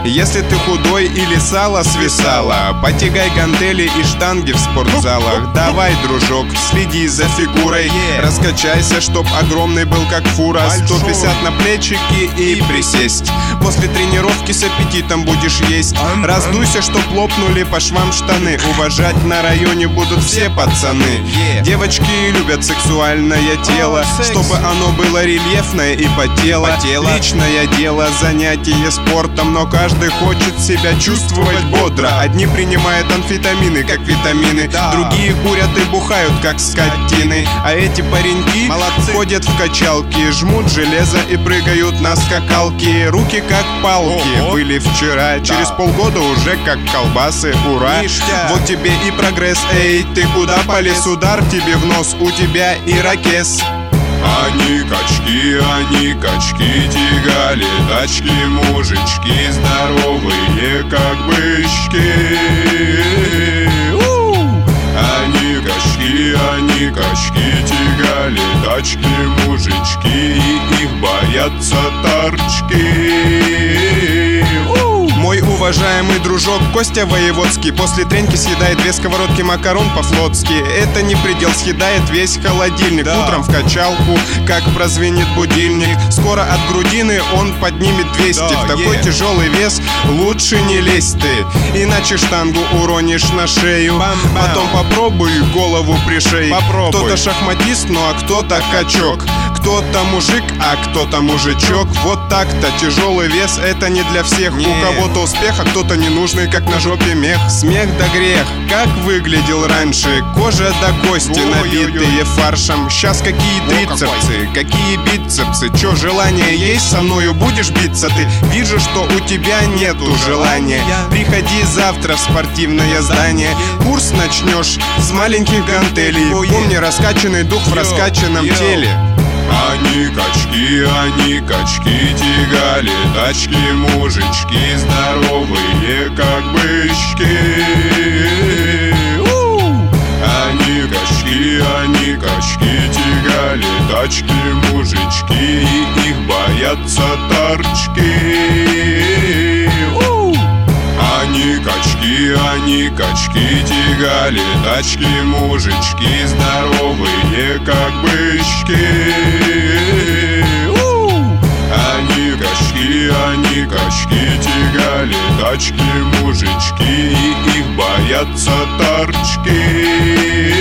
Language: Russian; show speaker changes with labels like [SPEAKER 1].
[SPEAKER 1] Если ты худой или сало свисало, потягай гантели и штанги в спортзалах. Давай, дружок, следи за фигурой, раскачайся, чтоб огромный был как фура. 150 на плечики и присесть. После тренировки с аппетитом будешь есть. Раздуйся, чтоб лопнули по швам штаны. Уважать на районе будут все пацаны. Девочки любят сексуальное тело, чтобы оно было рельефное и потело. Личное дело, занятие спортом, но каждый хочет себя чувствовать бодро. Одни принимают амфетамины, как витамины, другие курят и бухают, как скотины. А эти пареньки ходят в качалки, жмут железо и прыгают на скакалки. Руки как палки были вчера, через полгода уже как колбасы, ура. Вот тебе и прогресс, эй, ты куда полез? Удар тебе в нос, у тебя ирокез.
[SPEAKER 2] Они качки, тягали тачки, мужички здоровые, как бычки. Они качки, тягали тачки, мужички, и их боятся торчки.
[SPEAKER 1] Мой уважаемый дружок Костя Воеводский после треньки съедает 2 сковородки макарон по-флотски. Это не предел, съедает весь холодильник. Утром в качалку, как прозвенит будильник. Скоро от грудины он поднимет 200. В такой тяжелый вес лучше не лезь ты, иначе штангу уронишь на шею. Потом попробуй голову пришей. Кто-то шахматист, ну а кто-то качок. Кто-то мужик, а кто-то мужичок. Вот так-то тяжелый вес, это не для всех. У кого-то успех, а кто-то ненужный, как на жопе мех. Смех да грех, как выглядел раньше. Кожа до кости, набитые фаршем. Сейчас какие трицепсы, какие бицепсы. Чё, желание есть, со мною будешь биться ты? Вижу, что у тебя нету желания. Приходи завтра в спортивное здание. Курс начнешь с маленьких гантелей. Помни, раскачанный дух в раскачанном теле.
[SPEAKER 2] Они качки, тягали тачки, мужички здоровые, как бычки. Они качки, тягали тачки, мужички, и их боятся торчки. Они качки, тягали тачки, мужички здоровые, как бычки. Они качки, тягали тачки, мужички, и их боятся торчки.